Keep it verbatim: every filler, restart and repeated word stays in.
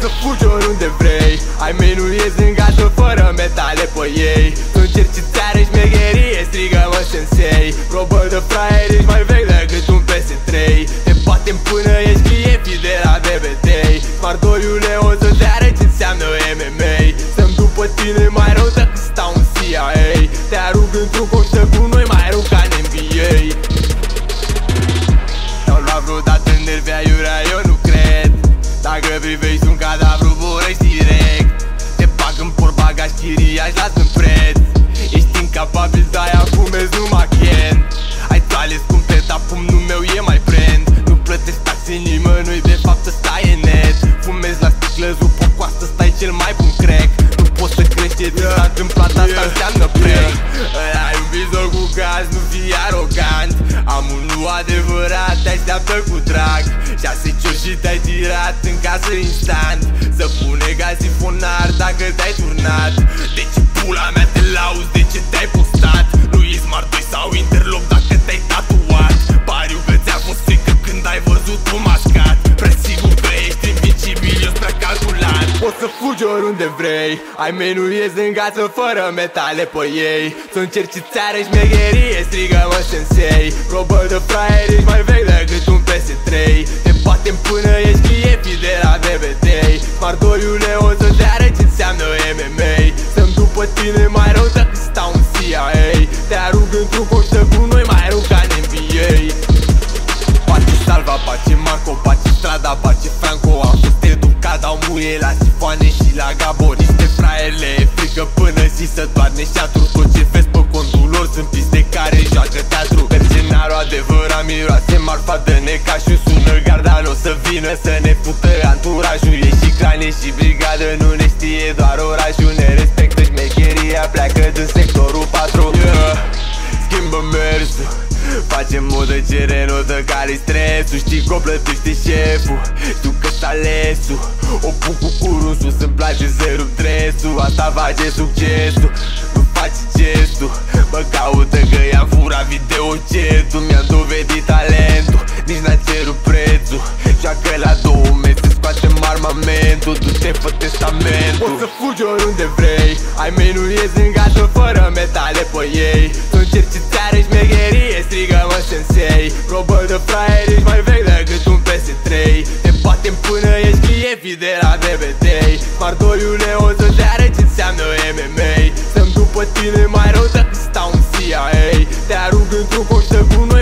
să fugi oriunde vrei. Ai mei nu ies în gață fără metale pe ei. Tu încerci țară, șmecherie, strigă-mă sensei. Probă de fraier, ești mai vechi decât un P S trei. Te batem până ești chiefi de la B B T. Martoriule, o să te arăt ce înseamnă M M A. Stăm după tine mai rău decât stau în C I A. Te arunc într-un coștă cu noi mai rău ca în N B A. Te-au luat vreodată în nervia iurea, eu nu cred. Dacă privești un cadavru, vorăști direct. Te bag în por, bagaj, chiriaș, las în preț. Ești incapabil, de-aia fumezi numai Ken. Ai toale scumpe, dar pumnul meu e mai brand. Nu plătesc taxe nimănui, de fapt ăsta e net. Fumezi la sticlă, zupă coastă, stai cel mai bun crack. Nu poți să crești, ce ți s-a întâmplat, asta înseamnă break. Ai un vizor cu gaz, nu fii arogant. Am unul adevărat, te așteaptă cu drag. Șase ciori și te-ai tirat în casă instant. Să pune gaz sifonar dacă te-ai turnat. De ce pula mea te lauzi, de ce te-ai postat? Nu e Smart doi sau Interlock dacă te-ai tatuat. Pariu că ți-a fost frică când ai văzut un mascat. Presigur că ești invincibil, eu spre calculat. Poți să fugi oriunde vrei. Ai mei nu ies în gață fără metale pe ei. Să încerci țară, șmecherie, strigă-mă sensei. Probă de fraier, ești mai vechi decât un P S trei. Te batem până ești chiefi de la B B T. Martoriule, o să te arăt ce înseamnă M M A. Stăm după tine mai rău decât stau în C I A. Te arunc într-un coștă cu noi mai rău ca în N B A. Pace Salva, pace Marco, pace Strada, pace Franco. Am fost educat, dau muie la sifoane și la Gabor. Niște fraierle, e frică până zi să doarne șatru. Tot ce vezi pe contul lor sunt piste care joacă teatru. Mercenarul adevărat miroase marfa de necașul. Sună garda, n-o să vină să ne pută anturajul. E și crane și brigadă, nu ne știe doar orașul. Ne respectă șmecheria, pleacă din sectorul patru. Yeah. Schimbă mersul, facem modă cere notă care-i stresul. Știi că o plătește șeful, știu că-s alesul. O pun cu curul sus, îmi place să rup dresul. Asta face succesul, nu faci gestul. Mă caută că i-am furat videocetul. Mi-am dovedit talentul, nici n-am cerut prețul. Joacă la două mese, scoatem armamentul. Du-te, fă testamentul. Poți să fugi oriunde vrei. Ai mei nu ies în gață fără metale pe ei. Tu încerci țară, șmecherie, strigă-mă sensei. Probă de fraier, ești mai vechi decât un P S trei. Te batem până ești chiefi de la B B T. Martoriule, o să te arăt ce înseamnă M M A. Stăm după tine mai rău decât stau în C I A. Te arunc într-un coștă cu